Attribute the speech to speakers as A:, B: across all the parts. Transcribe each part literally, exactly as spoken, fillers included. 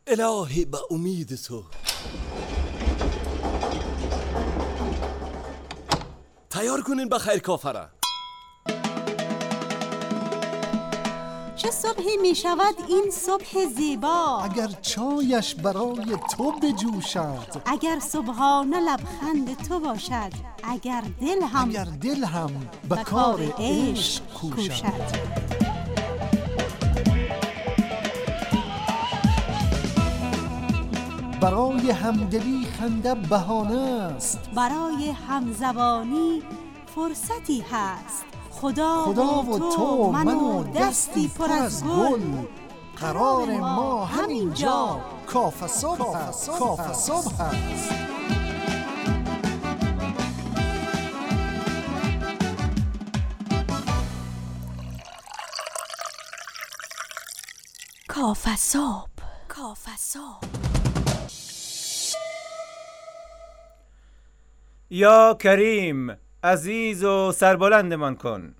A: الهی به امید تو. تیار کنین بخیر کافره.
B: چه صبحی می شود این صبح زیبا،
C: اگر چایش برای تو بجوشد،
B: اگر صبحانه لبخند تو باشد، اگر دل هم
C: اگر دل هم به کار عشق کوشد. برای همدلی خنده بهانه است،
B: برای همزبانی فرصتی هست. خدا,
C: خدا و تو من و دستی پر از گل، قرار ما همینجا کافه صبح هست. کافه صبح هست.
B: کافه صبح. کافه صبح.
D: یا کریم، عزیز و سربلندمان کن.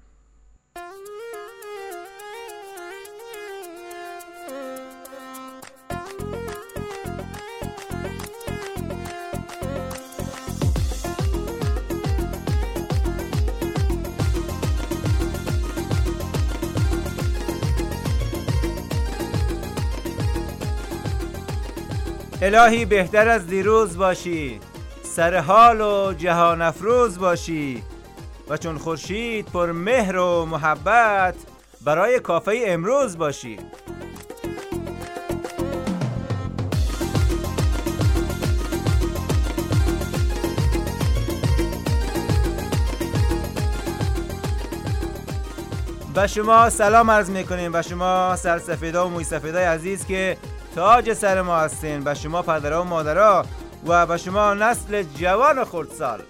D: الهی بهتر از دیروز باشی، سر حال و جهان افروز باشی و چون خورشید پر مهر و محبت برای کافه امروز باشی. و شما سلام عرض میکنیم و شما سرسفیدا و موی سفیدای عزیز که تاج سر ما هستین، و شما پدرها و مادرها و به شما نسل جوان خردسال.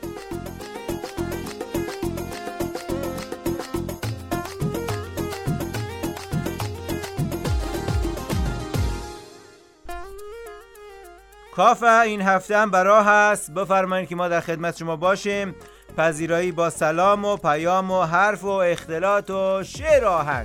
D: کافه این هفته هم براه هست. بفرمایید که ما در خدمت شما باشیم. پذیرایی با سلام و پیام و حرف و اختلاط و شعر و آهنگ.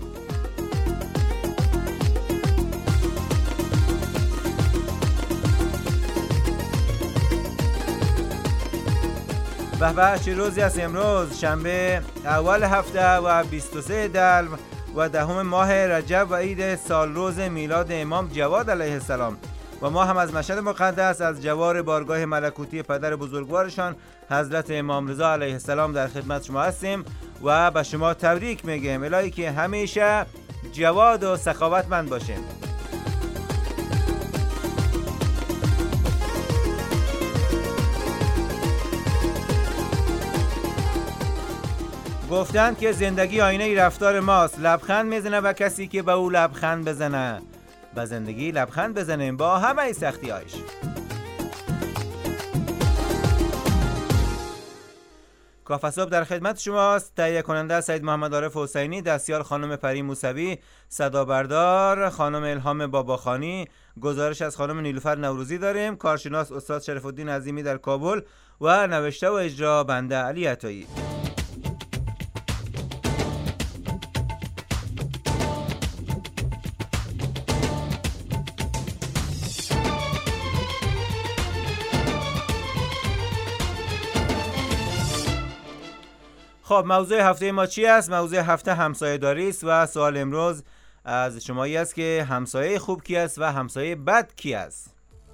D: به به، چه روزی است امروز؟ شنبه اول هفته و بیست و سه دلو و دهم ماه رجب و عید سال روز میلاد امام جواد علیه السلام. و ما هم از مشهد مقدس از جوار بارگاه ملکوتی پدر بزرگوارشان حضرت امام رضا علیه السلام در خدمت شما هستیم و به شما تبریک میگیم. الهی که همیشه جواد و سخاوتمند باشیم. گفتند که زندگی آینه رفتار ماست. لبخند میزنه و کسی که به او لبخند بزنه. به زندگی لبخند بزنیم با همه سختی هایش. کافه صبح در خدمت شماست. تهیه کننده سید محمد عارف حسینی، دستیار خانم پری موسوی، صدا بردار خانم الهام باباخانی، گزارش از خانم نیلوفر نوروزی داریم، کارشناس استاد شرف الدین عظیمی در کابل و نوشته و اجرا بنده علی عطایی. خب موضوع هفته ما چی است؟ موضوع هفته همسایه داری است و سوال امروز از شمایی است که همسایه خوب کی است و همسایه بد کی است؟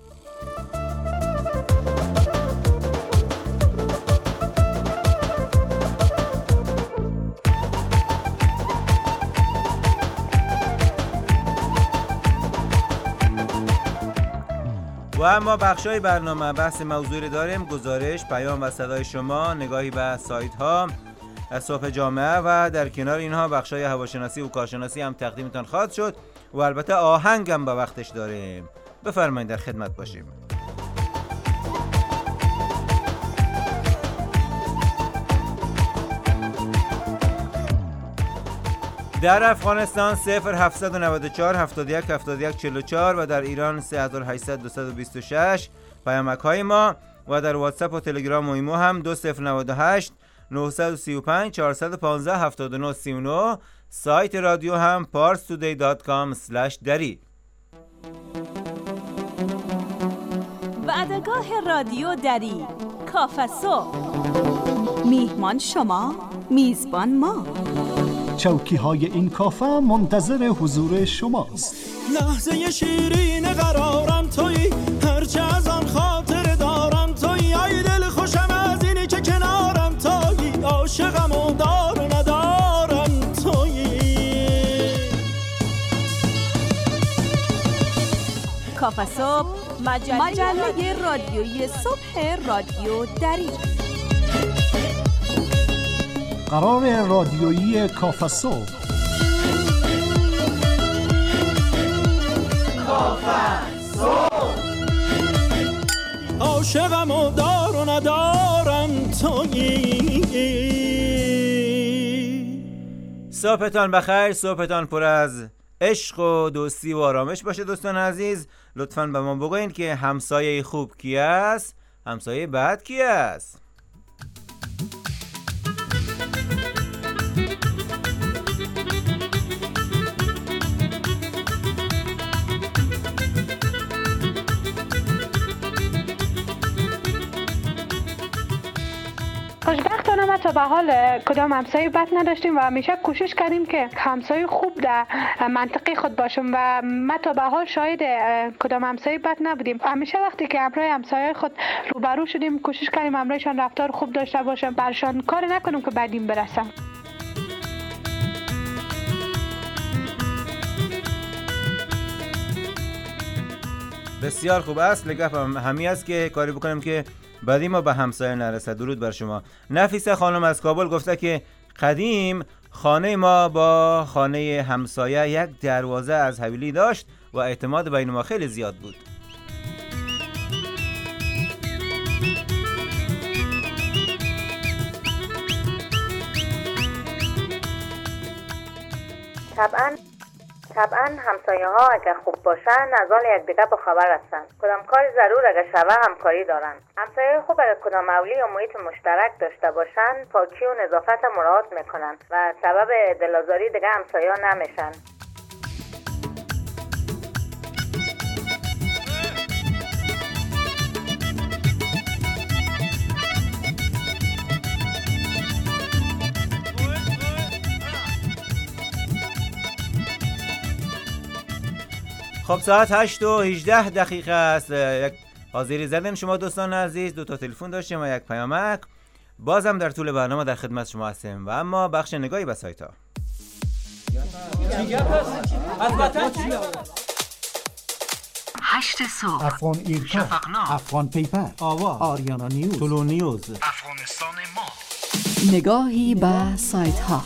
D: و اما بخشای برنامه بحث موضوعی داریم: گزارش، پیام و صدای شما، نگاهی به سایت ها، صبح جامعه و در کنار اینها بخشای هواشناسی و کارشناسی هم تقدیمتان خواهد شد و البته آهنگ هم به وقتش داریم. بفرمایید در خدمت باشیم. در افغانستان صفر هفتصد و نود و چهار هفتاد و یک هفتاد و یک چهل و چهار و در ایران سه هزار و هشتصد دویست و بیست و شش پیامک های ما و در واتساپ و تلگرام و ایمو هم دو صفر نود و هشت نهصد و سی و پنج چهارصد و پانزده هفتاد و نه سی و نه. سایت رادیو هم پارس تودی دات کام اسلش دری.
B: وعدگاه رادیو دری کافه صبح. میهمان شما، میزبان ما.
C: چوکی های این کافه منتظر حضور شماست.
E: لحظه شیرین قرارم تویی، هرچه از آن خاطر دارم تویی. ای دل خوشم از اینی که کنارم تویی، عاشقم و دار و ندارم تویی.
B: کافه صبح، مجله, مجله رادیویی صبح رادیو دری.
C: قرار رادیویی کافه صبح.
E: کافه صبح. عاشقم و دار و ندارم تویی.
D: صبحتان بخیر، صبحتان پر از عشق و دوستی و آرامش باشه. دوستان عزیز، لطفاً به ما بگوین که همسایه خوب کی است، همسایه بد کی است.
F: خوشبختانه ما تا به حال کدام همسایه بد نداشتیم و همیشه کوشش کردیم که همسایه خوب در منطقه خود باشیم و ما تا به حال شاهد کدام همسایه بد نبودیم. همیشه وقتی که همراه همسایه خود روبرو شدیم کوشش کردیم همراهشان رفتار خوب داشته باشیم، برشان کار نکنیم که بعدیم برسم.
D: بسیار خوب است. لگف هم همی است که کاری بکنیم که بعدی ما به همسایه نرسد. درود بر شما. نفیسه خانم از کابل گفته که قدیم خانه ما با خانه همسایه یک دروازه از حویلی داشت و اعتماد بین ما خیلی زیاد بود.
G: طبعا طبعا همسایه ها اگر خوب باشن از حال یک دیگه با خبر هستن. کدام کاری ضرور اگر شوه همکاری دارن. همسایه خوب اگر کدام مولی یا محیط مشترک داشته باشن پاکی و نظافت مراعات میکنن و سبب دلازاری دیگه همسایه ها نمیشن.
D: خب ساعت هشت و هجده دقیقه است. یک حاضری زدیم شما دوستان عزیز، دو تا تلفن داشتیم و یک پیامک. بازم در طول برنامه در خدمت شما هستیم و اما بخش نگاهی به سایت ها.
H: هشت صبح،
C: افغان ایرکا،
H: شفقنامه،
C: افغان پیپر،
I: آواز،
C: آریانا نیوز،
I: طلو نیوز،
H: افغانستان ما.
B: نگاهی به سایت ها.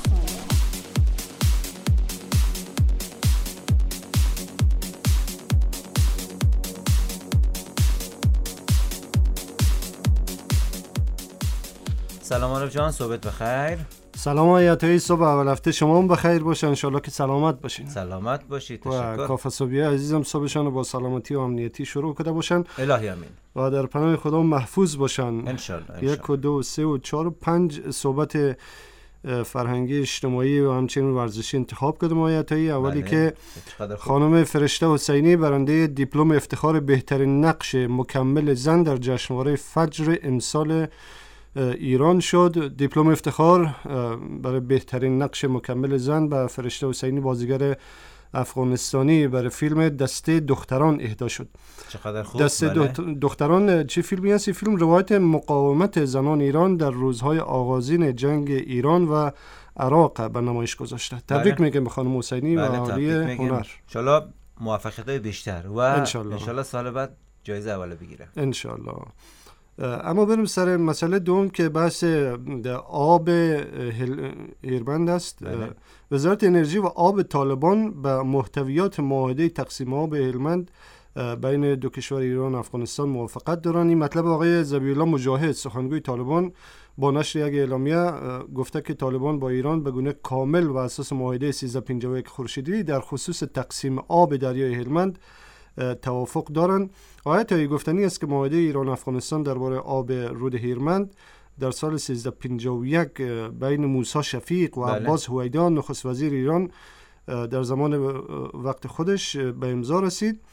D: سلام علیکم جان، صبحت بخیر.
I: سلام آیتایی، صبح اول هفته شما هم بخیر باشه، انشالله که سلامت باشین.
D: سلامت باشید،
I: تشکر.
D: تشکر.
I: کافه صبحی عزیزم صبحشان با سلامتی و امنیتی شروع کرده باشن.
D: الهی امین.
I: و در پناه خدا محفوظ باشن.
D: انشالله.
I: یک و دو سه و چهار و پنج صحبت فرهنگی اجتماعی و همچنین ورزشی انتخاب کردم آیتایی. اولی
D: بله.
I: که خانم فرشته حسینی برنده دیپلم افتخار بهترین نقش مکمل زن در جشنواره فجر امسال ایران شد. دیپلم افتخار برای بهترین نقش مکمل زن به فرشته حسینی بازیگر افغانستانی برای فیلم دسته دختران اهدا شد.
D: چقدر خوب.
I: دسته
D: بله.
I: دختران چه فیلمی است؟ فیلم روایت مقاومت زنان ایران در روزهای آغازین جنگ ایران و عراق به نمایش گذاشته. تبریک
D: بله.
I: میگم به خانم حسینی
D: بله،
I: و عالی هنر.
D: انشالله موفقیت‌های بیشتر و
I: انشالله.
D: انشالله سال بعد جایزه اول بگیره.
I: انشالله. اما بریم سر مسئله دوم که بحث آب هیرمند است.
D: بله.
I: وزارت انرژی و آب طالبان به محتویات معاهده تقسیم آب هیرمند بین دو کشور ایران و افغانستان موافقت دارند. این مطلب آقای ذبیح الله مجاهد سخنگوی طالبان با نشر یک اعلامیه گفته که طالبان با ایران به گونه کامل و اساس معاهده سیزده پنجاه و یک خورشیدی در خصوص تقسیم آب دریای هلمند توافق دارند. آیت های گفتنی است که معاهده ایران و افغانستان درباره آب رود هیرمند در سال سیزده پنجاه و یک بین موسی شفیق و
D: بله.
I: عباس هویدان نخست وزیر ایران در زمان وقت خودش به امضا رسید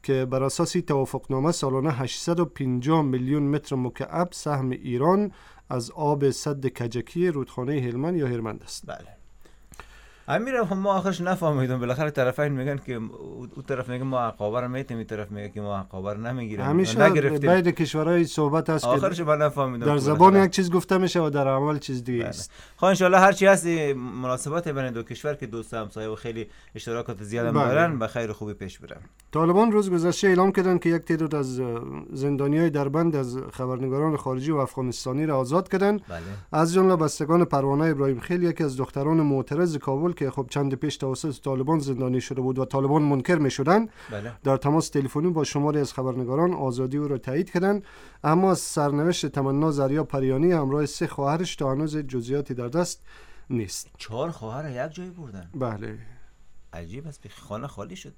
I: که بر اساس توافقنامه سالانه هشتصد و پنجاه میلیون متر مکعب سهم ایران از آب سد کجکی رودخانه هلمند یا هرمند است.
D: بله. امیرم هم ما آخرش نفهمیدم، بالاخره طرفین میگن که اون طرف میگه ما عقابه رو میتیم، این طرف میگه که ما عقابه رو نمیگیریم.
I: همیشه بین کشورهای صحبت هست که
D: آخرش ما نفهمیدم، در
I: زبان یک چیز گفته میشه و در عمل چیز دیگه است.
D: خب ان شاء الله هر چی هست مناسبات بین دو کشور که دوست همسایه و خیلی اشتراکات زیاد هم دارن به خیر خوبی پیش برن.
I: طالبان روز گذشته اعلام کردند که یک تعداد از زندانیای دربند از خبرنگاران خارجی و افغانستانی را آزاد کردند.
D: بله.
I: از جمله بستگان پروانه ابراهیم خیل، یکی از دختران معترض کابل که خب چند پیش توسط طالبان زندانی شده بود و طالبان منکر می‌شدند.
D: بله.
I: در تماس تلفنی با شماری از خبرنگاران آزادی او را تایید کردند، اما سرنوشت تمنا زریا پریانی همراه سه خواهرش تا هنوز جزئیاتی در دست نیست.
D: چهار خواهر یک جایی بردن.
I: بله.
D: عجیب است، خانه خالی شد.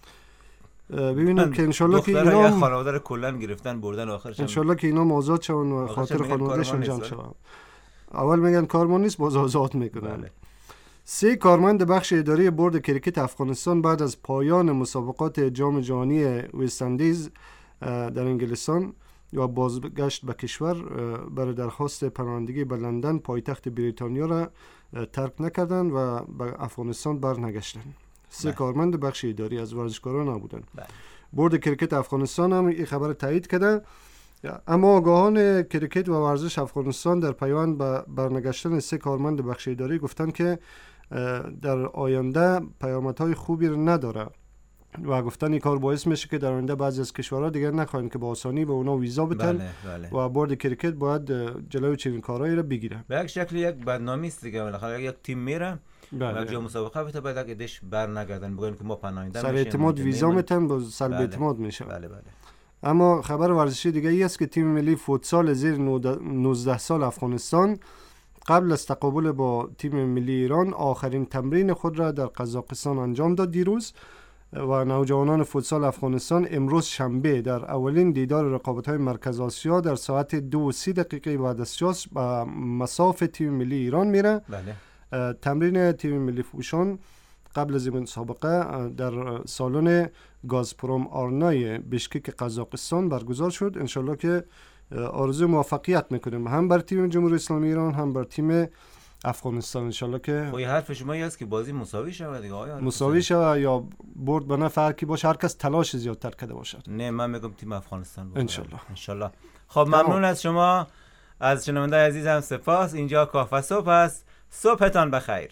I: ببینم که انشالله که
D: اینا یک خانواده رو کلاً گرفتن بردن، آخرش
I: انشالله که اینا آزاد شون و خاطر خانوادهشون جمع شون. اول میگن کارمون نیست، باز آزاد میکنن. بله. سه کارمند بخش اداری برد کریکت افغانستان بعد از پایان مسابقات جام جهانی وست اندیز در انگلستان و بازگشت به کشور برای درخواست پناهندگی به لندن پایتخت بریتانیا را ترک نکردند و به افغانستان برنگشتند. سه بله. کارمند بخش اداری از ورزشکاران نبودند. بله. برد کریکت افغانستان هم این خبر تایید کرده، اما آگاهان کریکت و ورزش افغانستان در پیوند به برنگشتن سه کارمند بخش اداری گفتند که در آینده پیامدهای خوبی را نداره و گفتن این کار باعث میشه که در آینده بعضی از کشورها دیگر نخواهند که با آسانی به اونا ویزا بدن.
D: بله، بله.
I: و برد کریکت باید جلوی چنین کارهایی را بگیره.
D: به یک شکلی یک بدنامی است دیگه، بالاخره یک تیم میره
I: بله.
D: یک جا مسابقه بده بعد اگه دش برنگردن بگن که ما پناهنده میشیم،
I: سر اعتماد ویزا میتن با سلب
D: بله.
I: اعتماد میشه.
D: بله بله.
I: اما خبر ورزشی دیگه ای است که تیم ملی فوتسال زیر نوزده سال افغانستان قبل از تقابل با تیم ملی ایران آخرین تمرین خود را در قزاقستان انجام داد دیروز و نوجوانان فوتسال افغانستان امروز شنبه در اولین دیدار رقابت‌های مرکز آسیا در ساعت دو و سی دقیقه بعد از شاس به مصاف تیم ملی ایران میره.
D: بله.
I: تمرین تیم ملی فوشان قبل از این مسابقه در سالن گازپروم آرنای بشکک قزاقستان برگزار شد. انشالله که آرزو موفقیت میکنیم هم بر تیم جمهوری اسلامی ایران هم بر تیم افغانستان. انشالله که
D: خب حرف شما این است که بازی مساوی شود دیگه آیا
I: مساوی شود یا برد به نفع کی باشه، هر کس تلاش زیادتر کرده باشد.
D: نه من میگم تیم افغانستان بود
I: انشالله.
D: انشالله. خب ممنون از شما، از شنونده عزیزم سپاس. اینجا کافه صبح است، صبحتان بخیر.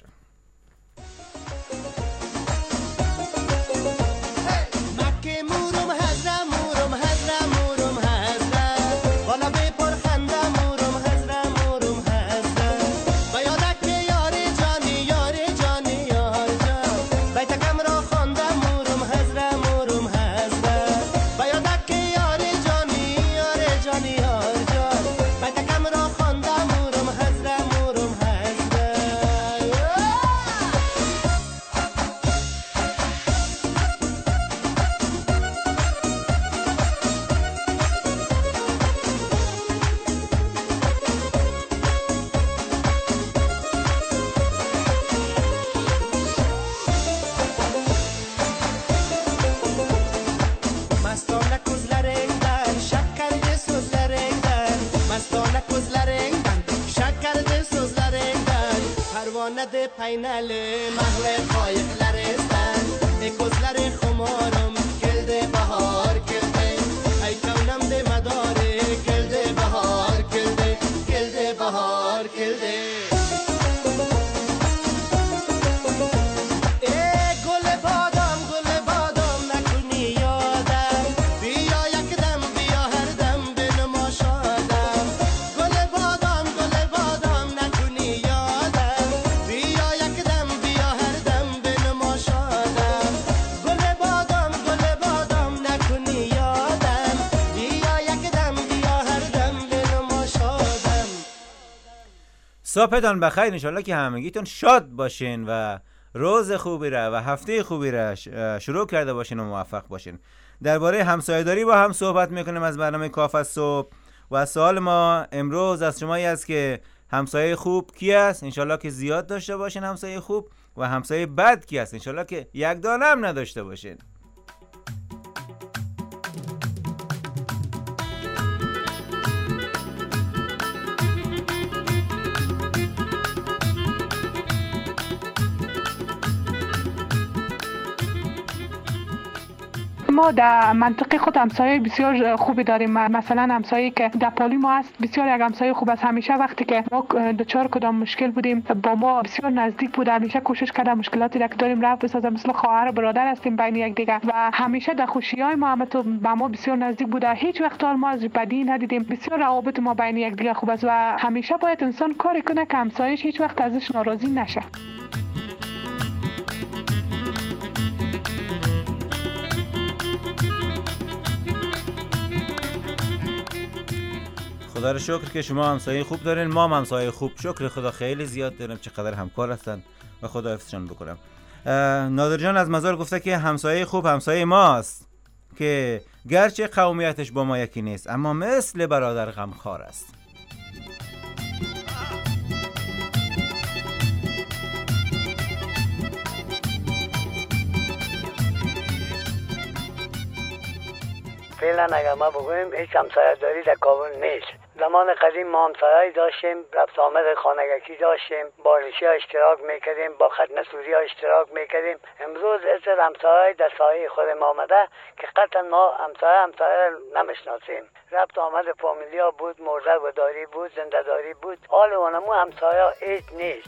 J: de paynali mahle qayıqlaristan ekozlari xumorum keldi bahor keldi ay kavnam de madori keldi bahor keldi keldi bahor keldi
D: صبحتان بخیر. انشالله که همگیتون شاد باشین و روز خوبی را و هفته خوبی را شروع کرده باشین و موفق باشین. درباره همسایه‌داری با هم صحبت میکنیم از برنامه کافه صبح و سوال ما امروز از شما است که همسایه خوب کی است؟ انشالله که زیاد داشته باشین همسایه خوب، و همسایه بد کی است؟ انشالله که یک دانه هم نداشته باشین.
F: ما در منطقه خود همسایه بسیار خوبی داریم. مثلا همسایه که در پالی ما هست بسیار یک همسایه خوب است. همیشه وقتی که ما دچار کدام مشکل بودیم با ما بسیار نزدیک بود. همیشه کوشش کرده مشکلاتی را که داریم رفع بسازه. مثل خواهر و برادر هستیم بین یک دیگه و همیشه در خوشی‌های ما هم تو با ما بسیار نزدیک بوده. هیچ وقت ما از بدی ندیدیم. بسیار روابط ما بین یک دیگه خوب است و همیشه باید انسان کاری کنه که همسایه‌اش هیچ وقت ازش ناراضی نشه.
D: خدا رو شکر که شما همسایه خوب دارین، ما هم همسایه خوب شکر خدا خیلی زیاد داریم. چقدر همکار هستن و خدا حفظشون بکنم. نادر جان از مزار گفته که همسایه خوب همسایه ماست که گرچه قومیتش با ما یکی نیست اما مثل برادر غمخوار است.
K: فعلا اگر ما بگویم هیچ همسایه داری در کابل نیست. زمان قدیم ما همسایه‌ای داشتیم، رفت آمد خانگی داشتیم، با ریشه اشتراک میکردیم، با ختنه اشتراک میکردیم. امروز از همسایه در سایه خود ما آمده که قطعا ما همسایه همسایه نمیشناسیم. رفت آمد فامیلیا بود، مرده و داری بود، زنده داری بود. حال اونمو همسایه هیچ نیست.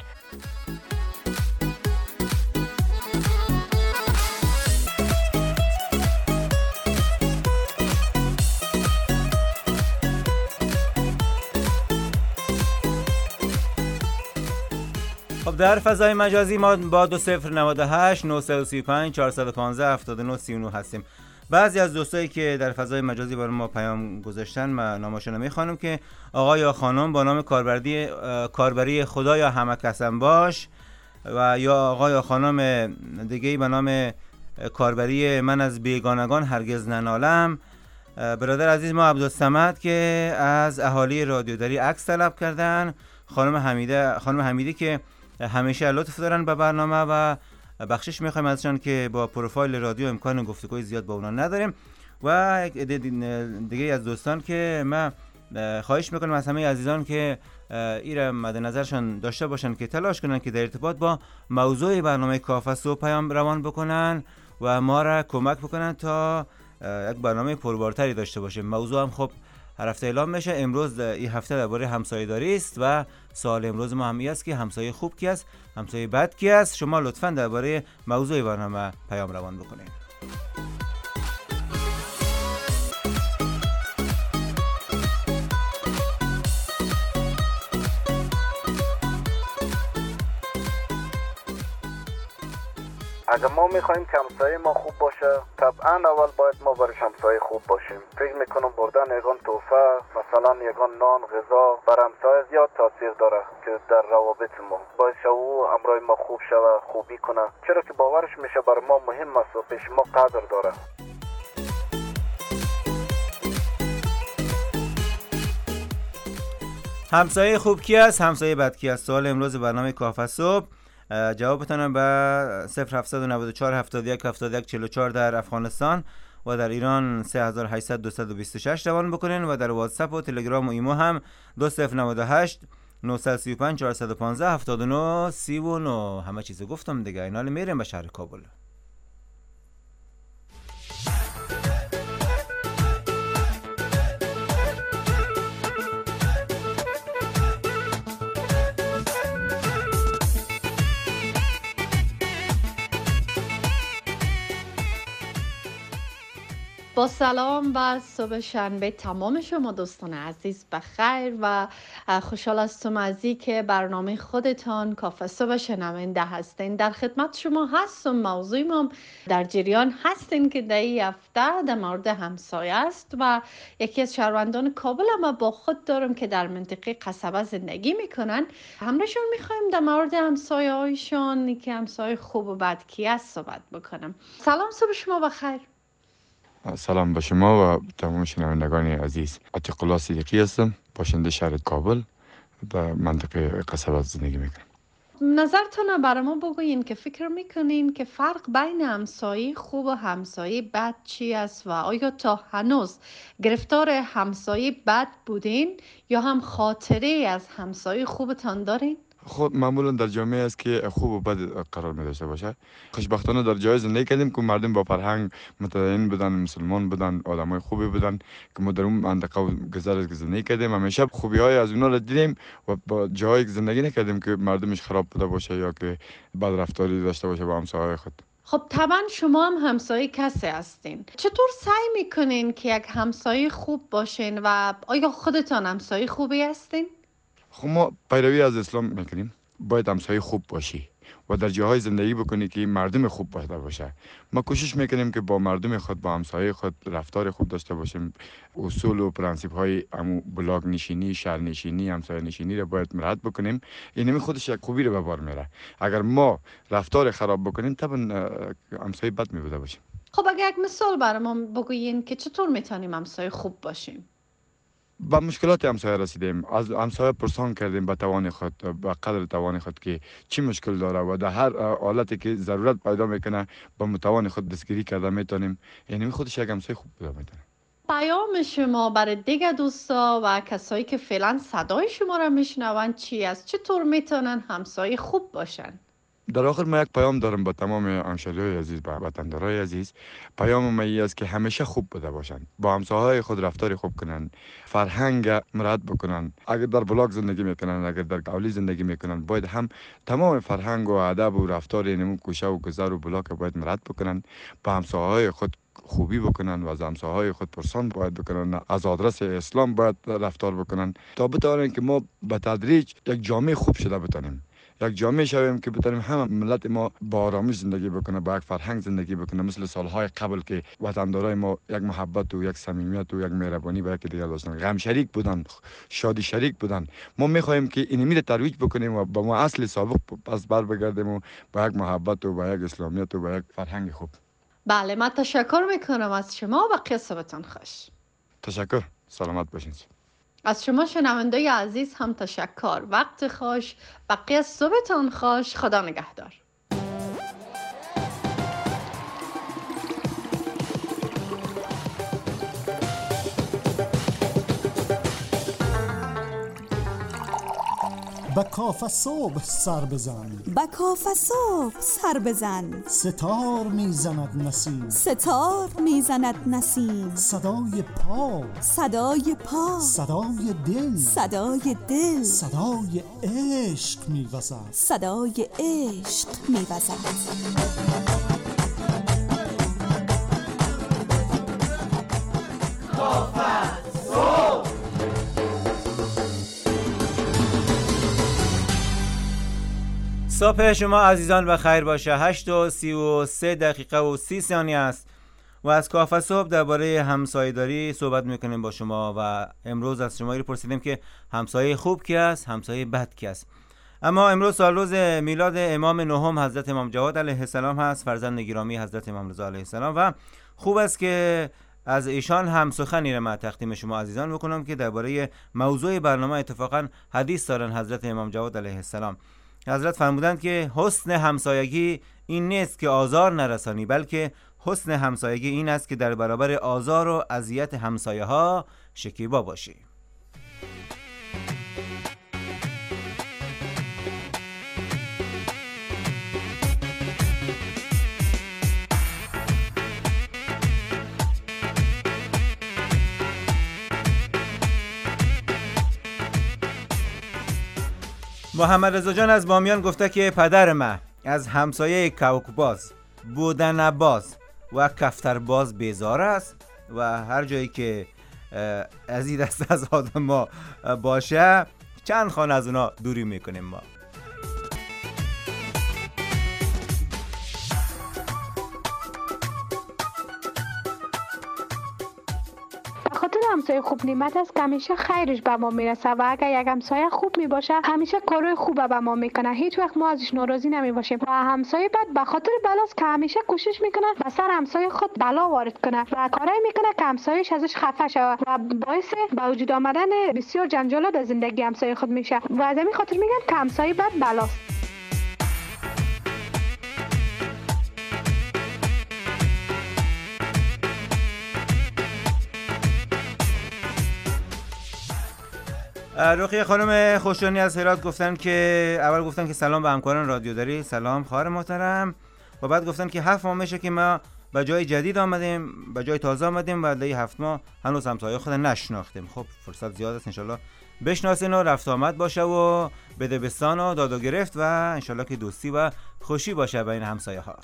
D: خب در فضای مجازی ما با دو صفر نود و هشت نه سه پنج چهار یک پنج هفت نه سه نه هستیم. بعضی از دوستایی که در فضای مجازی برای ما پیام گذاشتن ما نامشون میخوانم که آقا یا خانم با نام کاربری کاربری خدا یا همه کسم باش و یا آقا یا خانم دیگه به نام کاربری من از بیگانگان هرگز ننالم. برادر عزیز ما عبدالصمد که از اهالی رادیوداری عکس طلب کردن، خانم حمیده خانم حمیدی که همیشه لطف دارن به برنامه و بخشش میخوایم ازشان که با پروفایل رادیو امکان گفتگوی زیاد با اونا نداریم و دیگه از دوستان که من خواهش میکنم از همه عزیزان که ایره مد نظرشان داشته باشن که تلاش کنن که در ارتباط با موضوع برنامه کافه صبح پیام روان بکنن و ما را کمک بکنن تا یک برنامه پربارتری داشته باشیم. موضوع هم خب هر هفته اعلام میشه. امروز این هفته درباره همسایه‌داری است و سوال امروز ما هم است که همسایه خوب کی است، همسایه بد کی است. شما لطفاً درباره موضوع برنامه پیام روان بکنید.
L: اگر ما میخوایم که همسایه ما خوب باشه طبعا اول باید ما برش همسایه خوب باشیم. فکر میکنم بردن یگان توفه مثلا یگان نان غذا بر همسایه زیاد تاثیر داره که در روابط ما باید او امرای ما خوب شوه، خوبی کنه، چرا که باورش میشه بر ما مهم است و پیش ما قدر داره.
D: همسایه خوب کی است، همسایه بد کی است؟ سوال امروز برنامه کافه صبح. جوابتان به صفر هفت نه چهار هفت یک هفت یک چهار چهار در افغانستان و در ایران سه هزار و هشتصد و بیست و شش روان بکنین و در واتساپ و تلگرام و ایمو هم دو صفر نود و هشت نه سه پنج چهار یک پنج هفت نه سه نه. همه چیزو گفتم دیگه. این حال میریم به شهر کابل.
M: با سلام و صبح شنبه تمام شما دوستان عزیز بخیر و خوشحال هستم از اینکه برنامه خودتان کافه صبح شنونده هستین. در خدمت شما هستم. موضوع ما در جریان هستین که در این هفته در مورد همسایه است و یکی از شهروندان کابل ما با خود دارم که در منطقه قصبه زندگی میکنن. همراهشون میخوایم در مورد همسایه هایشان که همسایه خوب و بد کی است صحبت بکنم. سلام، صبح شما بخیر.
N: سلام به شما و تمام شنوندگان عزیز. عتیق الله صدیقی هستم، باشنده شهر کابل در منطقه قصبه زندگی میکنم.
M: نظرتون برای ما بگوین که فکر میکنین که فرق بین همسایه خوب و همسایه بد چی است و آیا تا هنوز گرفتار همسایه بد بودین یا هم خاطره از همسایه خوبتان دارین؟
N: خود معمولا در جامعه است که خوب و بد قرار می داشته باشه. خوشبختانه در جای زندگی کردیم که مردم با فرهنگ متدین بودن، مسلمان بودن، آدمای خوبی بودن که ما در اون منطقه گذر زندگی کردیم. همیشه خوبی های از اونها را دیدیم و با جای زندگی نکردیم که مردمش خراب بوده باشه یا که بد رفتاری داشته باشه با همسایه‌های خود.
M: خب طبعا شما هم همسایه کسی هستین. چطور سعی میکنین که یک همسایه خوب باشین و آیا خودتان همسایه خوبی هستین؟
N: خب ما پیروی از اسلام میکنیم، باید همسایه خوب باشی و در جاهای زندگی بکنی که مردم خوب باشه باشه. ما کوشش میکنیم که با مردم خود، با همسایه خود رفتار خوب داشته باشیم. اصول و پرنسیپ های امو بلاک نشینی، شهر نشینی، همسایه نشینی را باید مراعات بکنیم. این خودش یک خوبی رو به بار میاره. اگر ما رفتار خراب بکنیم طبعا همسایه بد میبوده باشیم.
M: خب اگر یک مثال برام بگوین که چطور میتونیم همسایه خوب باشیم؟
N: با مشکلات همسایه رسیدیم، از همسایه پرسان کردیم به توان خود، به قدر توان خود که چی مشکل داره و در هر حالتی که ضرورت پیدا میکنه با متوان خود دستگیری کرده میتونیم. یعنی خودش یک همسایه خوب بوده میتونه.
M: پیام شما برای دیگه دوستا و کسایی که فعلا صدای شما را میشنون چی است؟ چطور میتونن همسایه خوب باشن؟
N: در آخر ما یک پیام دارم با تمام همشهریای عزیز و وطندارای عزیز. پیام ما این است که همیشه خوب بوده باشن، با همسایه‌های خود رفتار خوب کنن، فرهنگ مراعات بکنن. اگر در بلاک زندگی میکنن، اگر در قولی زندگی میکنن، باید هم تمام فرهنگ و ادب و رفتار اینمون کوچه و گذر و بلاک باید مراعات بکنن، با همسایه‌های خود خوبی بکنن و از همسایه‌های خود پرسان باید بکنن، از آدرس اسلام باید رفتار بکنن تا بتوانیم که ما به تدریج یک جامعه خوب شده بتونیم. یک جامعه شویم که بتونیم همه ملت ما با آرامش زندگی بکنه، با یک فرهنگ زندگی بکنه، مثل سالهای قبل که وطندارای ما یک محبت و یک صمیمیت و یک مهربانی با یکی دیگر داشتن، غم شریک بودن، شادی شریک بودن. ما میخواهیم که این میره ترویج بکنیم و با ما اصل سابق پس بر بگردیم و با یک محبت و با یک اسلامیت و با یک فرهنگ خوب.
M: بله، من تشکر میکنم از شما و بقیه صبحتان خوش.
N: تشکر، سلامت باشین.
M: از شما شنونده عزیز هم تشکر. وقت خوش، بقیه صبحتان خوش. خدا نگهدار.
C: با کاف صبح سر بزن،
B: با کاف صبح سر بزن.
C: ستار میزند نسیم،
B: ستار میزند نسیم.
C: صدای پا،
B: صدای پا،
C: صدای دل،
B: صدای دل،
C: صدای عشق میوزد،
B: صدای عشق میوزد.
D: صبح شما عزیزان و خیر باشه. هشت و سی و سه دقیقه و سی ثانیه است و از کافه صبح درباره همسایه‌داری صحبت میکنیم با شما و امروز از شما پرسیدیم که همسایه خوب کی است، همسایه بد کی است. اما امروز سال روز میلاد امام نهم حضرت امام جواد علیه السلام هست، فرزند گرامی حضرت امام رضا علیه السلام، و خوب است که از ایشان هم سخنی را من تقدیم شما عزیزان بکنم که درباره موضوع برنامه اتفاقا حدیث دارن حضرت امام جواد علیه السلام. حضرت فرمودند که حسن همسایگی این نیست که آزار نرسانی، بلکه حسن همسایگی این است که در برابر آزار و اذیت همسایه ها شکیبا باشی. محمد رضا جان از بامیان گفته که پدر من از همسایه کوکباز، بودنباز و کفترباز بیزار است و هر جایی که از این دست از آدم ما باشه چند خانه از اونا دوری میکنیم ما.
F: همسایه خوب نعمت است که همیشه خیرش به ما میرسه و اگر یک همسایه خوب میباشه همیشه کارهای خوب به ما میکنه، هیچ وقت ما ازش ناراضی نمیباشیم. و همسایه بد به خاطر بلاست که همیشه کوشش میکنه به سر همسایه خود بلا وارد کنه و کارایی میکنه که همسایه‌اش ازش خفه شود و باعث به وجود آمدن بسیار جنجالات در زندگی همسایه خود میشه و از همین خاطر میگن که همسایه بد بلاست.
D: رقیه خانم خوشانی از هرات گفتن که اول گفتن که سلام به همکاران رادیوداری، سلام خواهر محترم، و بعد گفتن که هفت ماه میشه که ما به جای جدید آمدیم، به جای تازه آمدیم و در هفت ماه هنوز همسایه خود نشناختیم. خب فرصت زیاد است، انشالله بشناسین و رفت آمد باشه و بده بستان و داد و گرفت و انشالله که دوستی و خوشی باشه بین همسایه ها.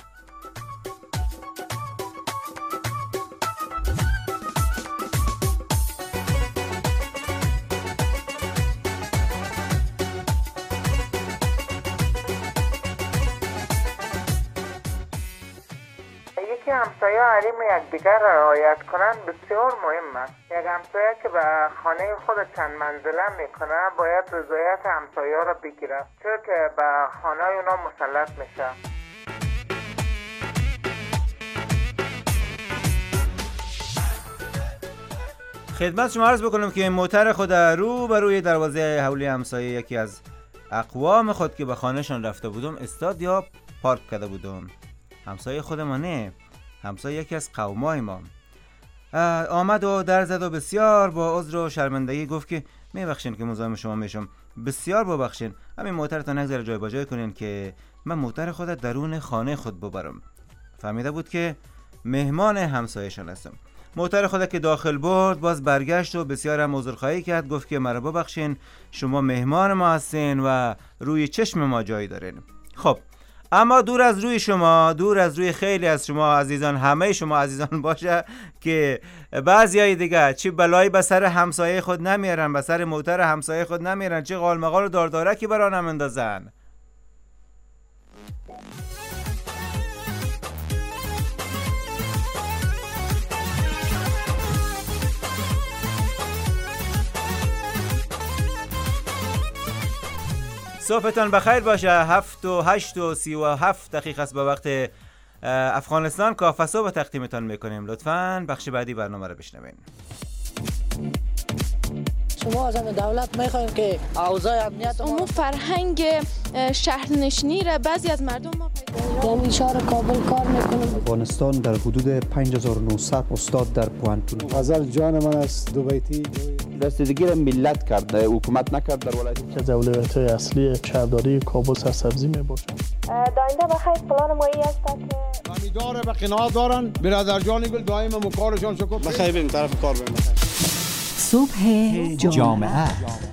O: همسایه حریم یکدیگر را رعایت کنند بسیار مهم است. یک همسایه که به خانه خود چند منزله میکنه باید رضایت همسایه را بگیره، چون که به خانه اونا مسلط میشه.
D: خدمت شما عرض بکنم که موتر خود رو بر روی دروازه حولی همسایه یکی از اقوام خود که به خانهشان رفته بودم استاد یا پارک کرده بودم. همسایه خود ما نه، همسایه یکی از قومای ما آمد و در زد و بسیار با عذر و شرمندگی گفت که میبخشین که مزاحم شما میشم، بسیار ببخشین، همین موترتون نگذره جای با جای کنین که من موتر خود درون خانه خود ببرم. فهمیده بود که مهمان همسایه‌شان هستم. موتر خود که داخل برد باز برگشت و بسیار هم عذرخواهی کرد، گفت که مرا ببخشین، شما مهمان ما هستین و روی چشم ما جایی دارین. خب اما دور از روی شما، دور از روی خیلی از شما عزیزان، همه شما عزیزان باشه که بعضیای دیگه چه بلایی به سر همسایه خود نمیارن، به سر موتر همسایه خود نمیارن، چه قالمقال و داردارکی برای آن اندازن. صبحتان بخیر باشه. هفت و هشت و سی و هفت دقیقه است به وقت افغانستان. کافه صبح تقدیمتان میکنیم. لطفاً بخش بعدی برنامه رو بشنوین.
P: شما از دولت میخوایم که اوضاع امنیت
Q: ما فرهنگ شهرنشینی را بعضی از مردم ما
P: پیدا در اشاره کابل کار میکنیم.
R: افغانستان در حدود پنج هزار و نهصد استاد در پوانتون.
S: غزل جان من است دو بیتی
T: رسیدگی را ملت کرد، حکومت نکرد. در ولایت
U: که اولویت‌های اصلی شهرداری کابل سرسبزی میباشد.
V: داینده بخیر پلان مایی است که
S: امیدواره به قناعت دارن. برادر جان گل دائما مکارشان شکر
W: بخیر بریم طرف کار بریم.
X: صبح جامعه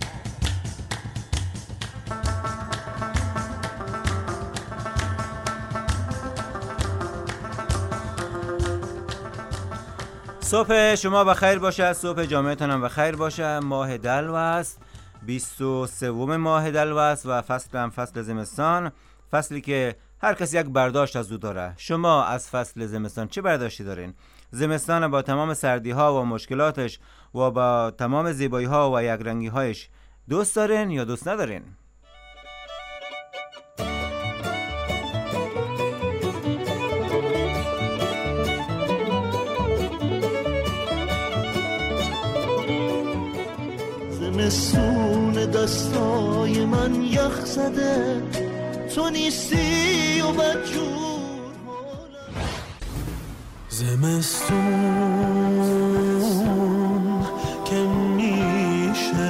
D: صبح شما بخیر باشه، صبح جامعه‌تان هم بخیر باشه. ماه دلو است، بیست و سوم ماه دلو است و فصل هم فصل زمستان، فصلی که هر کسی یک برداشت از او داره. شما از فصل زمستان چه برداشتی دارین؟ زمستان با تمام سردی ها و مشکلاتش و با تمام زیبایی ها و یک رنگی هایش دوست دارین یا دوست ندارین؟
E: زمستون دستای من یخ زده، تو نیستی و بدجور. زمستون که میشه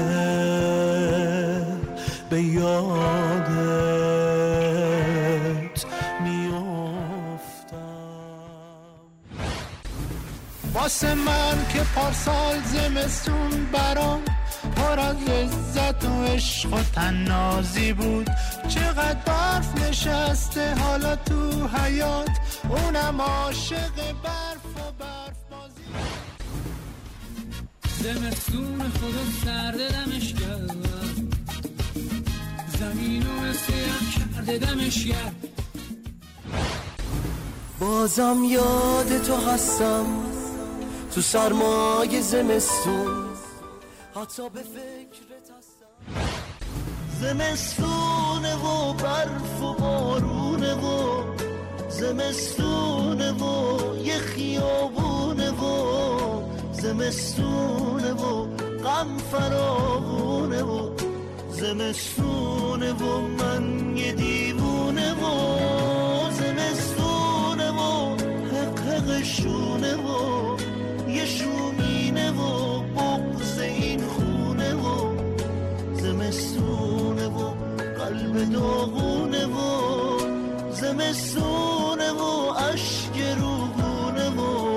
E: به یادت میافتم.
J: واسه من که پارسال زمستون برام پر از لذت و عشق و تنازی بود، چقدر برف نشسته حالا تو حیات، اونم عاشق برف و برف بازی.
Y: زمستون خدا سرده دمش کرد، زمینو سیاه کرده دمش کرد.
E: بازم یاد تو هستم تو سرمای زمستون، حتی به فکرت هستم. زمستونه و برف و بارونه و زمستونه و یه خیابونه و زمستونه و غم فراغونه و زمستونه و من یه دیوونه و زمستونه و حق حق شونه و یه شومینه و بغض این خونه و
J: زمستونه و اشک روونه و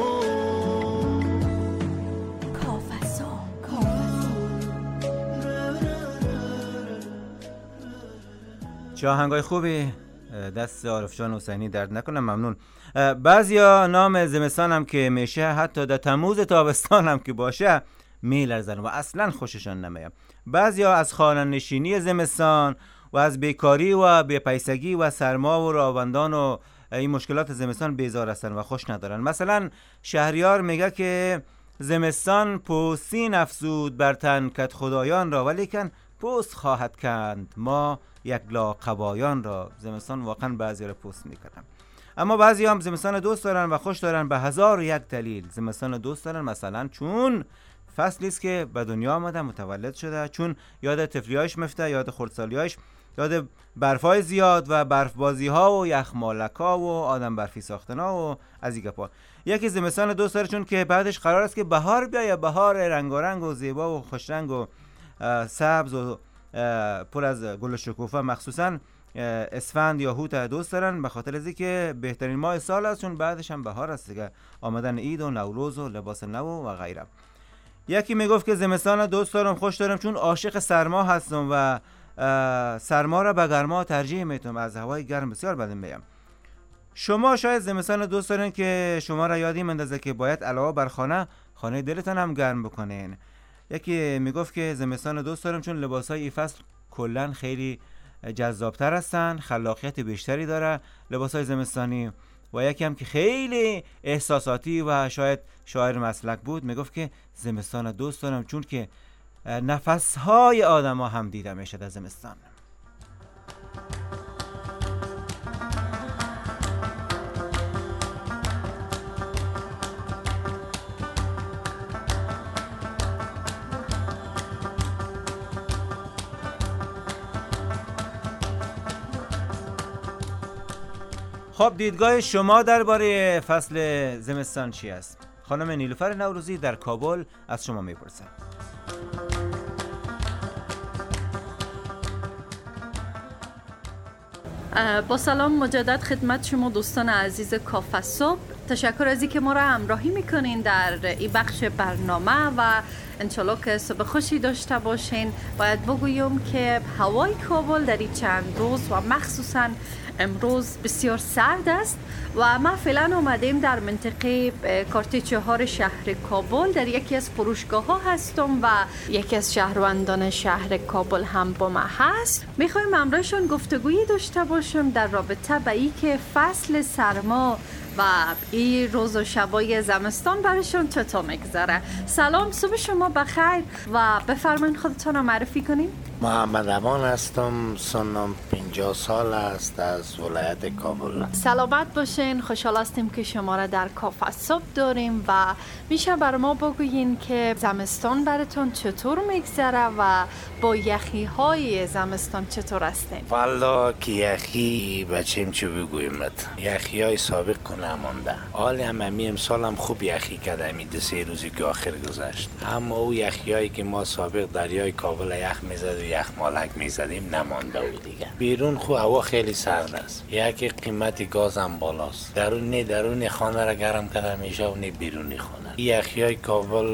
D: چه آهنگای خوبی. دست عارف جان حسینی درد نکنه، ممنون. بعضیا نام زمستان هم که میشه حتی در تموز تابستان هم که باشه میلرزن و اصلا خوششان نمیاد. بعضیا از خانه نشینی زمستان و از بیکاری و بی‌پیسگی و سرما و راوندان و این مشکلات زمستان بیزار هستن و خوش ندارن. مثلا شهریار میگه که زمستان پوستین افزود بر تن کد خدایان را، ولیکن پوست خواهد کند ما یک لا قبایان را. زمستان واقعا بعضی را پوست میکنن. اما بعضی هم زمستان دوست دارن و خوش دارن به هزار و یک دلیل. زمستان دوست دارن مثلا چون فصلی است که به دنیا آمده، متولد شده، چون یاد طفلیایش میفته، یاد خردسالیایش، یاد برفای زیاد و برفبازی ها و یخمالک ها و آدم برفی ساختن ها و از این گپا. یکی زمستان دوست داره چون که بعدش قرار است که بهار بیاید، بهار رنگارنگ و زیبا و خوش رنگ و سبز و پر از گل شکوفه. مخصوصا اسفند یا هوت دوست دارن به خاطر از اینکه بهترین ماه سال است، چون بعدش هم بهار است دیگه، آمدن عید و نوروز و لباس نو و غیره. یکی میگفت که زمستان دوست دارم، خوش دارم چون عاشق سرما هستم و سرما را به گرما ترجیح میدم، از هوای گرم بسیار بدم میام. شما شاید زمستان دوست دارین که شما را یادی مندازه که باید علاوه بر خانه خانه دلتان هم گرم بکنین. یکی میگفت که زمستان دوست دارم چون لباسای این فصل کلا خیلی جذابتر هستن، خلاقیت بیشتری داره لباسای زمستانی. و یکی هم که خیلی احساساتی و شاید شاعر مسلک بود میگفت که زمستان دوست دارم چون که نفسهای آدم ها هم دیده میشه در زمستان. خب دیدگاه شما درباره فصل زمستان چی است؟ خانم نیلوفر نوروزی در کابل از شما میپرسم.
M: با سلام مجدد خدمت شما دوستان عزیز کافه صبح. تشکر از اینکه ما را همراهی میکنین در این بخش برنامه و انشالله که صبح خوشی داشته باشین. باید بگویم که هوای کابل در این چند روز و مخصوصا امروز بسیار سرد است و ما فعلا اومدیم در منطقه کارت چهار شهر کابل. در یکی از فروشگاه ها هستم و یکی از شهروندان شهر کابل هم با ما هست. میخوایم همراهشون گفتگویی داشته باشیم در رابطه با این که فصل سرما و این روز و شبای زمستان برایشون چطور میگذره. سلام، صبح شما بخیر و بفرمایید خودتون رو معرفی کنین.
A: محمد امان هستم، سنم پنجاه سال است، از ولایت کابل.
M: سلامت باشین، خوشحال هستیم که شما را در کافه صبح داریم و میشه بر ما بگوین که زمستان براتون چطور میگذره و با یخی های زمستان چطور هستین؟
A: والا که یخی بچیم چه بگویم، یخی های سابق کنه مانده. حالی هم امی امسال هم خوب یخی کرده، امی دو سه روزی که آخر گذشت. اما او یخی هایی که ما سابق دریای کابل یخ میزد و یخ مالک میزدیم نمانده بود دیگه. بیرون خو هوا خیلی سرد است، یکی قیمت گاز هم بالاست. درون نه درون خانه را گرم کرده میشه و نه بیرونی خانه. یخی های کابل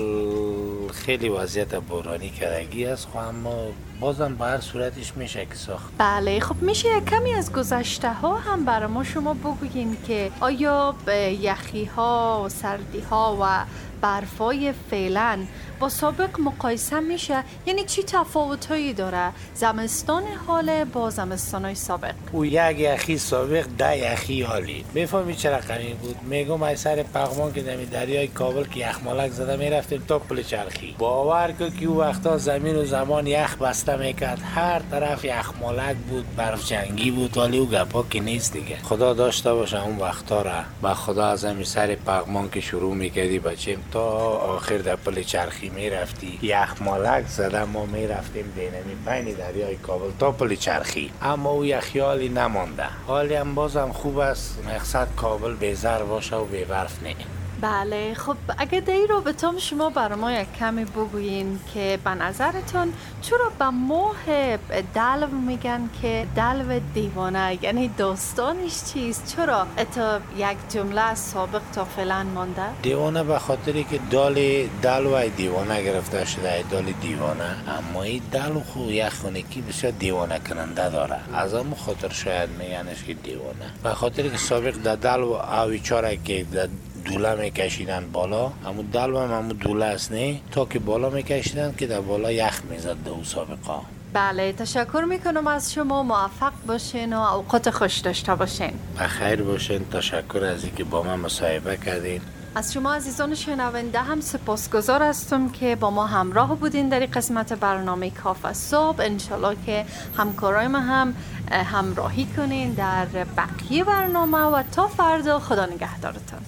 A: خیلی وضعیت بحرانی کردگی است، خو اما بازم به هر صورتش میشه که ساخت.
M: بله، خب میشه کمی از گذشته ها هم برای ما شما بگوین که آیا یخی ها و سردی ها و برفای فعلا با سابق مقایسه میشه؟ یعنی چی تفاوت هایی داره زمستان حال با زمستان های سابق؟
A: او یک یخی سابق ده یخی حالی. میفهمی چه رقمی بود؟ میگم ای سر پغمان که دمی دریای کابل که یخمالک زده میرفتیم تا پل چرخی. باور کن که او وقتا زمین و زمان یخ بسته میکرد، هر طرف یخمالک بود، برف جنگی بود، ولی او گپا که نیست دیگه. خدا داشته باشه اون وقتا را. با خدا از همین سر پغمان که شروع میکردی بچیم تا آخر در پل چرخی می رفتی یخمالک زده ما می رفتیم دینمی بین دریای کابل تا پل چرخی. اما او یخیالی نمانده. حالی هم بازم خوب است، مقصد کابل بیزر باشه و بی برف نه.
M: بله، خب اگه در این رابطه شما برای ما یک کمی بگوین که به نظرتون چرا به ماه دلو میگن که دلو دیوانه، یعنی داستانش چیست؟ چرا اتا یک جمله از سابق تا فعلا مانده؟
A: دیوانه به خاطری که دال دلو دیوانه گرفته شده، دال دیوانه، اما این دلو خو یک خونگی بسیار دیوانه کننده داره، از اون خاطر شاید میگنش که دیوانه. به خاطری که سابق در دلو اوی چاره که در دوله میکشیدن بالا، همون دلو هم همون دوله است نه، تا که بالا میکشیدن که در بالا یخ میزد در اون سابقا.
M: بله، تشکر میکنم از شما، موفق باشین و اوقات خوش داشته باشین.
A: بخیر باشین، تشکر از اینکه با من مصاحبه کردین.
M: از شما عزیزان شنونده هم سپاسگزار هستم که با ما همراه بودین در این قسمت برنامه کافه صبح. انشالله که همکارای ما هم همراهی کنین در بقیه برنامه و تا فردا خدا نگهدارتون.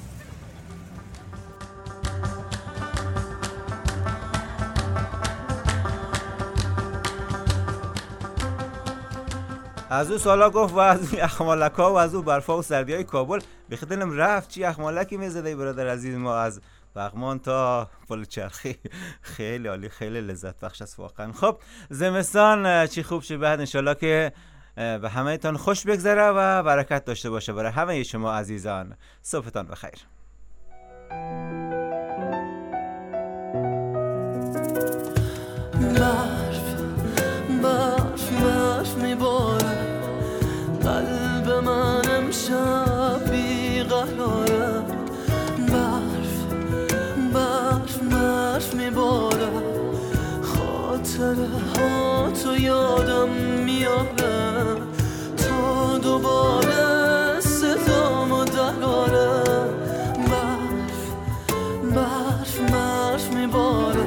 D: از او سالا گفت و از او اخمالکا و از او برفا و سردی های کابل بخیدنم رفت چی اخمالکی میزده برادر عزیز ما از بغمان تا پل چرخی. خیلی عالی، خیلی لذت بخش است واقعا. خب زمستان چی خوب شه بعد، انشالله که به همه تان خوش بگذره و برکت داشته باشه برای همه شما عزیزان. صبحتان بخیر.
E: برف برف برف میباره، قلب من امشب بیقراره. برف برف برف میباره، خاطره ها تو یادم میاره، تا دوباره صدامو دراره. برف برف برف میباره،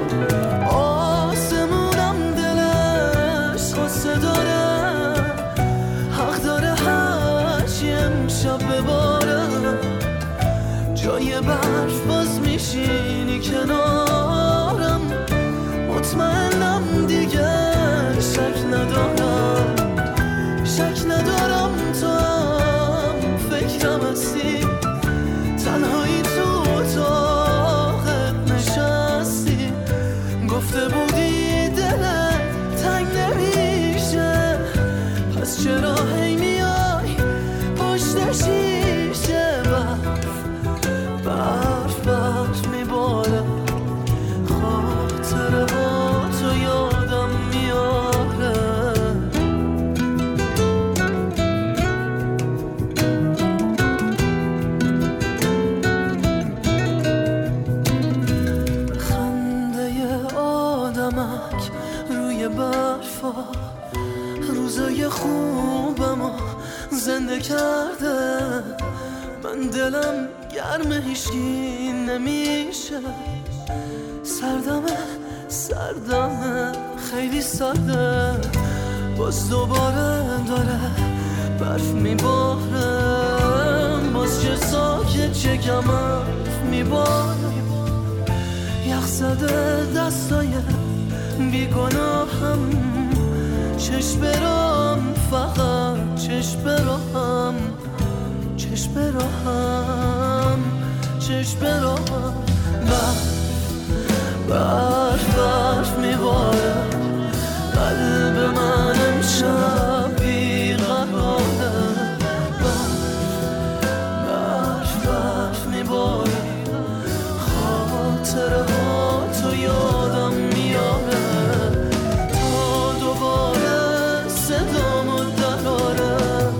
E: آسمونم دلش خواسته داره، حق داره هرچی امشب بباره. جای برف باز میشینی کنارم، مطمئنم دیگه شک ندارم، شک ندارم تو هم فکرم هستی، تنهایی تو اتاقت نشستی. گفته بودی دلت تنگ نمیشه، پس چرا هی میای پشت شیشه؟ برف برف برف میباره، خاطره ها تو یادم میاره. خنده آدمک روی برفا، روزای خوبمو زنده کرده. من دلم گرم هیچکی نمیشه، سردمه سردمه خیلی سرده. باز دوباره داره برف میباره، باز چه ساکت چه کم حرف میباره. یخ زده دستای بیگناهم، چشم برام فقط چشم برام، چشم برام چشم برام. برف برف برف میباره، قلب من امشب بیقراره. برف برف میباره، خاطره ها تو یادم میاره، تا دوباره صدامو دراره.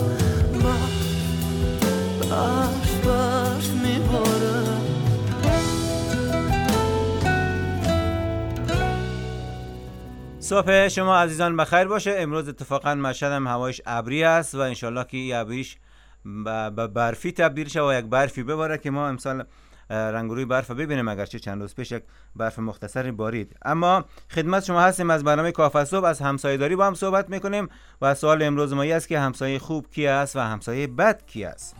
E: برف برف میباره.
D: صبح شما عزیزان بخیر باشه. امروز اتفاقا مشهد هم هوایش ابری است و انشالله که این ابریش به برفی تبدیل شه و یک برفی بباره که ما امسال رنگ روی برف ببینیم، اگرچه چند روز پیش یک برف مختصری بارید. اما خدمت شما هستیم از برنامه کافه صبح، از همسایه‌داری با هم صحبت میکنیم و سوال امروز ما است که همسایه خوب کی است و همسایه بد کی است؟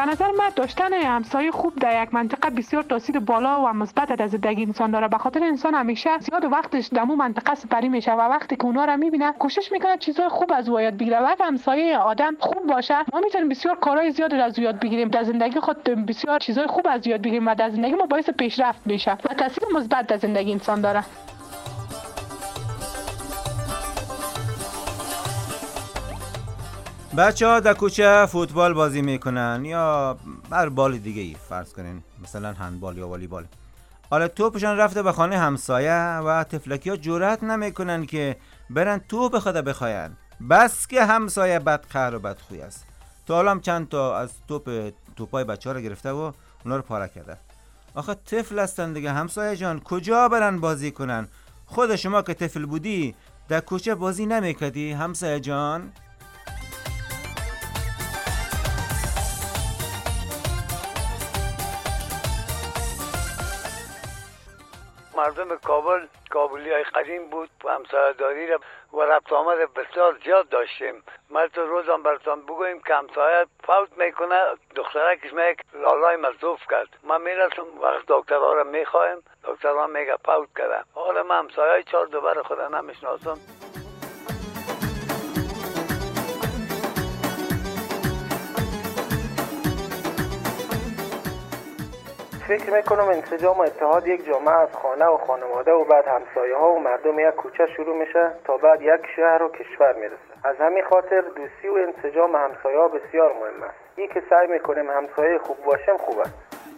F: به نظر من داشتن همسایه خوب در یک منطقه بسیار تاثیر بالا و مثبت در زندگی انسان داره، به خاطر انسان همیشه زیاد وقتش در اون منطقه سپری میشه و وقتی که اونا رو میبینه کوشش میکنه چیزای خوب از او یاد بگیره. وقتی همسایه آدم خوب باشه ما میتونیم بسیار کارهای زیاد از او یاد بگیریم، در زندگی خود بسیار چیزای خوب از یاد بگیریم و در زندگی ما باعث پیشرفت میشه و تاثیر مثبت در زندگی انسان داره.
D: بچه ها در کوچه فوتبال بازی میکنن یا هر بال دیگه ای، فرض کنین مثلا هندبال یا والیبال. حالا توپشان رفته به خانه همسایه و تفلکی ها جرأت نمیکنن که برن توپ خود بخواین، بس که همسایه بدقهر و بدخوی است. تا حالا هم چند تا از توپ توپای بچه ها رو گرفته و اونا رو پاره کرده. آخه طفل هستن دیگه همسایه جان، کجا برن بازی کنن؟ خود شما که طفل بودی در کوچه بازی نمیکردی همسایه جان؟
G: مردم کابل کابلی های قدیم بود و همسایه‌داری و ربط آمد بسیار زیاد داشتیم. من تو روزم براتون بگویم که همسایه فوت میکنه، دخترکش میگه لالای مصروف کرد، من میرسم وقت دکترها رو میخوایم، دکترها میگه فوت کرده. حالا من همسایه چهار دوباره خدا نمیشناسم.
L: فکر میکنم انسجام و اتحاد یک جامعه از خانه و خانواده و بعد همسایه ها و مردم یک کوچه شروع میشه تا بعد یک شهر و کشور میرسه. از همین خاطر دوستی و انسجام همسایه ها بسیار مهم است. این که سعی میکنیم همسایه خوب باشیم خوب است.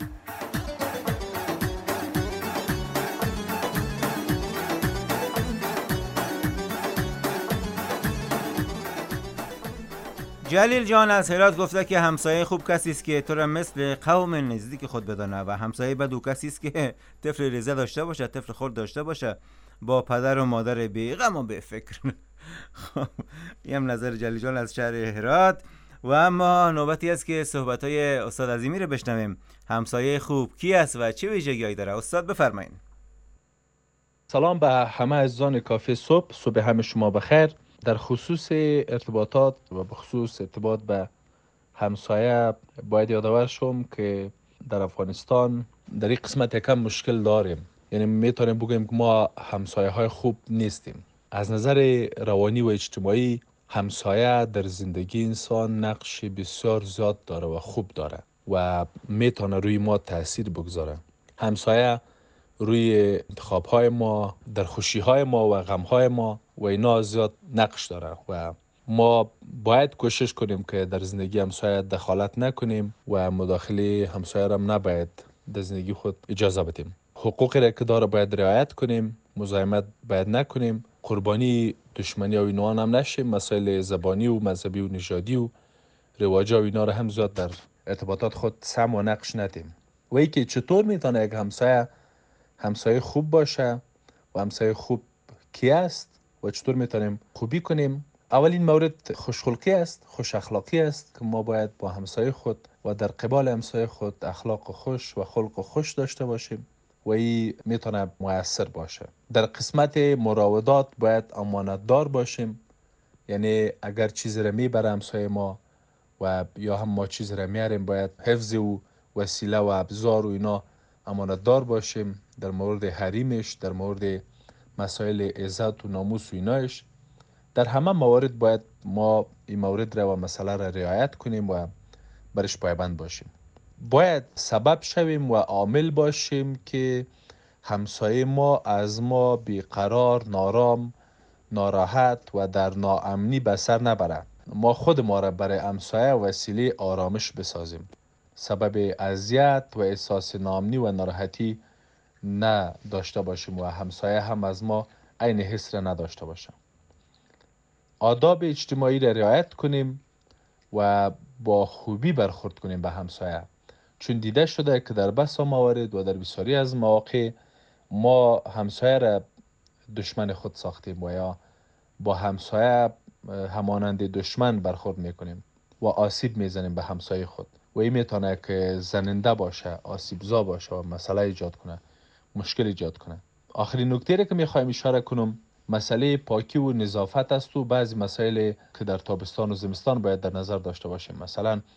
D: جلیل جان از هرات گفته که همسایه خوب کسی است که تو را مثل قوم نزدیک خود بدانه و همسایه بد او کسی است که طفل ریزه داشته باشه، طفل خرد داشته باشه، با پدر و مادر بی غم و بی فکر. خب این هم نظر جلیل جان از شهر هرات. و اما نوبتی است که صحبت‌های استاد عظیمی رو بشنویم. همسایه خوب کی است و چه ویژگی‌هایی داره؟ استاد بفرمایید.
U: سلام به همه عزیزان کافه صبح، صبح همه شما بخیر. در خصوص ارتباطات و بخصوص ارتباط به همسایه باید یادآور شم که در افغانستان در این قسمت یکم مشکل داریم، یعنی میتونیم بگویم که ما همسایه های خوب نیستیم. از نظر روانی و اجتماعی همسایه در زندگی انسان نقش بسیار زیاد داره و خوب داره و میتونه روی ما تاثیر بگذاره. همسایه روی انتخاب‌های ما، در خوشی‌های ما و غم‌های ما و اینا زیاد نقش داره و ما باید کوشش کنیم که در زندگی همسایه دخالت نکنیم و مداخله همسایه را نباید در زندگی خود اجازه بدیم. حقوقی را که داره باید رعایت کنیم، مزاحمت باید نکنیم، قربانی دشمنی و اینا هم نشیم، مسائل زبانی و مذهبی و نژادی و رواج‌ها و اینا را هم زیاد در ارتباطات خود سم و نقش ندیم. و اینکه چطور میتونه یک همسایه همسایه خوب باشه و همسایه خوب کی است و چطور میتونیم خوبی کنیم؟ اولین مورد خوشخلقی است، خوش اخلاقی است که ما باید با همسایه خود و در قبال همسایه خود اخلاق خوش و خلق خوش داشته باشیم و این میتونه مؤثر باشه. در قسمت مراودات باید امانتدار باشیم، یعنی اگر چیزی را میبره همسایه ما و یا هم ما چیزی را میاریم باید حفظ و وسیله و ابزار و اینا امانتدار باشیم. در مورد حریمش، در مورد مسائل عزت و ناموس و اینایش، در همه موارد باید ما این مورد را و مسئله را رعایت کنیم و برش پایبند باشیم. باید سبب شویم و عامل باشیم که همسایه ما از ما بیقرار، نارام، ناراحت و در ناامنی به سر نبره. ما خود ما را برای همسایه وسیله آرامش بسازیم، سبب اذیت و احساس ناامنی و ناراحتی نه داشته باشیم و همسایه هم از ما عین حس را نداشته باشه. آداب اجتماعی را رعایت کنیم و با خوبی برخورد کنیم به همسایه، چون دیده شده که در بسا موارد و در بسیاری از مواقع ما همسایه را دشمن خود ساختیم و یا با همسایه همانند دشمن برخورد میکنیم و آسیب میزنیم به همسایه خود و این میتونه که زننده باشه، آسیبزا باشه و مسئله ایجاد کنه، مشکل ایجاد کنه. آخرین نکته که میخوایم اشاره کنم مسئله پاکی و نظافت است و بعضی مسائل که در تابستان و زمستان باید در نظر داشته باشیم. مثلا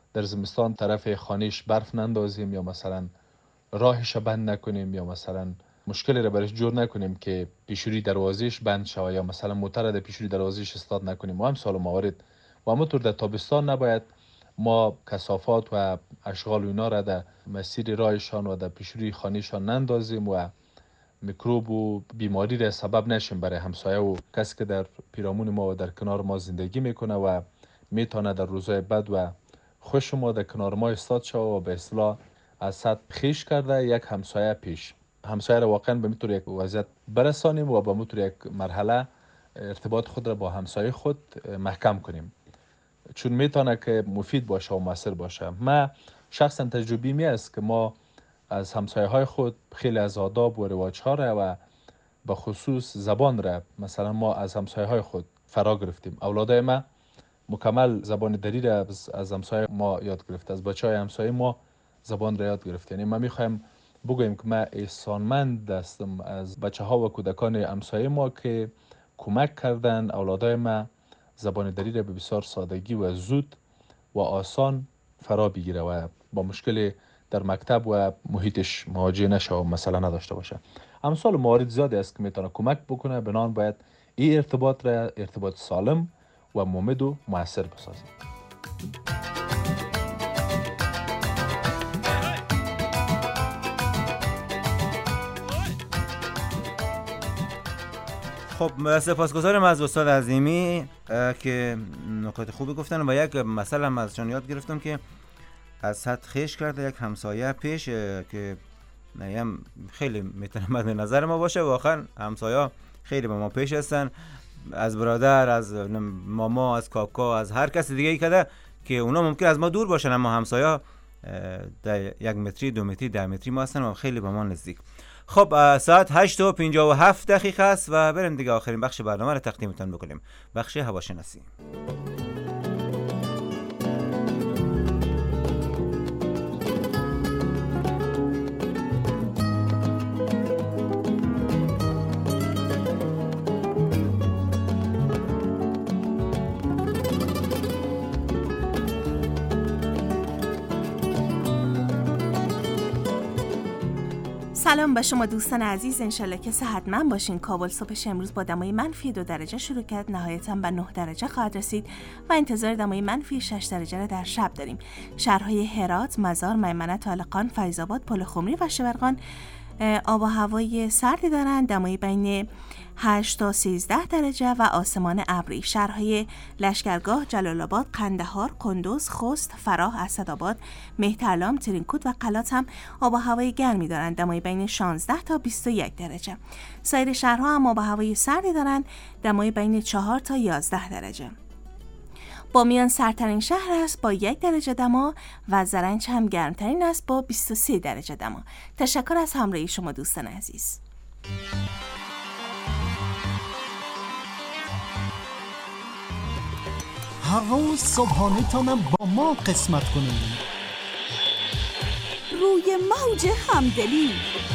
U: در زمستان طرف خانهش برف نندازیم یا مثلا راهش بند نکنیم یا مثلا مشکلی را برش جور نکنیم که پیشوری دروازهش بند شود یا مثلا موتر در پیشوری دروازهش استاد نکنیم و هم سال موارد. و همونطور در تابستان نباید ما کثافات و اشغال و اینا را در مسیر راهشان و در پیشوری خانهشان نندازیم و میکروب و بیماری را سبب نشیم برای همسایه و کسی که در پیرامون ما و در کنار ما زندگی میکنه و میتونه در روزهای بد و خوش ما در کنار ما استاد شود و به اصطلاح از سطح خیش کرده یک همسایه پیش. همسایه را واقعا به میتور یک وضعیت برسانیم و به میتور یک مرحله ارتباط خود را با همسایه خود محکم کنیم، چون میتونه که مفید باشه و مؤثر باشه. من شخصا تجربی می است که ما از همسایه های خود خیلی از آداب و رواج ها را و به خصوص زبان را مثلا ما از همسایه های خود فرا گرفتیم. اولادای ما مکمل زبان دری را از همسایه ما یاد گرفت، از بچه های همسایه ما زبان را یاد گرفت. یعنی ما میخوایم بگویم که ما احسانمند هستم از بچه ها و کودکان همسایه ما که کمک کردن اولادای ما زبان دری را به بسیار سادگی و زود و آسان فرا بگیره و با مشکل در مکتب و محیطش مواجه نشه و مثلا نداشته باشه. امثال موارد زیادی است که میتونه کمک بکنه، بنابراین باید این ارتباط را ارتباط سالم و ممد و مؤثر بسازیم.
D: خب سپاسگزارم از استاد عظیمی که نکات خوبی گفتن و یک مسئله هم ازشان یاد گرفتم که از سطح خیش کرده یک همسایه پیش که نیم خیلی میتونه مد نظر ما باشه. واقعا همسایه خیلی به ما پیش هستن، از برادر، از ماما، از کاکا، از هر کس دیگه ای کده که اونا ممکن از ما دور باشن اما همسایه در یک متری، دو متری، ده متری ما هستن و خیلی به ما نزدیک. خب ساعت هشت و پنجاه و هفت دقیقه است و بریم دیگه آخرین بخش برنامه رو تقدیمتون بکنیم، بخش هواشناسی.
H: سلام به شما دوستان عزیز، انشالله که صحتمند باشین. کابل صبحش امروز با دمای منفی دو درجه شروع کرد، نهایتاً به نه درجه خواهد رسید و انتظار دمای منفی شش درجه را در شب داریم. شهرهای هرات، مزار، میمنه، طالقان، فیض‌آباد، پلخمری و شبرغان آب و هوای سردی دارند، دمای بین هشت تا سیزده درجه و آسمان ابری. شهرهای لشکرگاه، جلال آباد، قندهار، قندوز، خوست، فراه، اسدآباد، مهترلام، ترینکوت و قلات هم آب و هوای گرمی دارند، دمای بین شانزده تا بیست و یک درجه. سایر شهرها هم آب و هوای سردی دارند، دمای بین چهار تا یازده درجه. بامیان سردترین شهر است با یک درجه دما و زرنج هم گرمترین است با بیست و سه درجه دما. تشکر از همراهی شما دوستان عزیز.
C: هر روز صبحانه تا با ما قسمت کنید.
B: روی موج همدلی،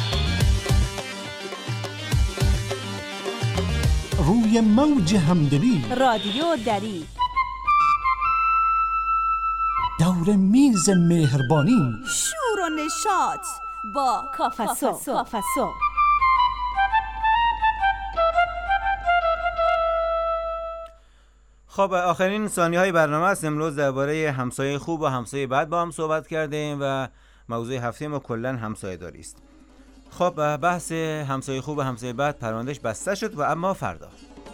C: روی موج همدلی،
B: رادیو دری،
C: دور میز مهربانی،
B: شور و نشاط با کافسو.
D: خب آخرین ثانیه های برنامه است. امروز درباره همسایه خوب و همسایه بد با هم صحبت کردیم و موضوع هفته ما کلا همسایه داری است. خب بحث همسایه خوب و همسایه بد پروندهش بسته شد و اما فردا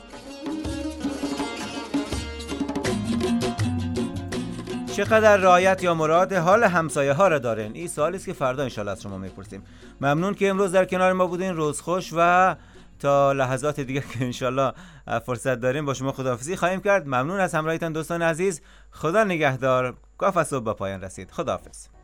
D: چقدر رعایت یا مراد حال همسایه ها را دارین؟ این سوالی است که فردا ان شاءالله از شما میپرسیم. ممنون که امروز در کنار ما بودین. روز خوش و تا لحظات دیگه که ان شاءالله فرصت داریم با شما خداحافظی خواهیم کرد. ممنون از همراهیتان دوستان عزیز. خدا نگهدار. کاف صبح به پایان رسید. خداحافظ.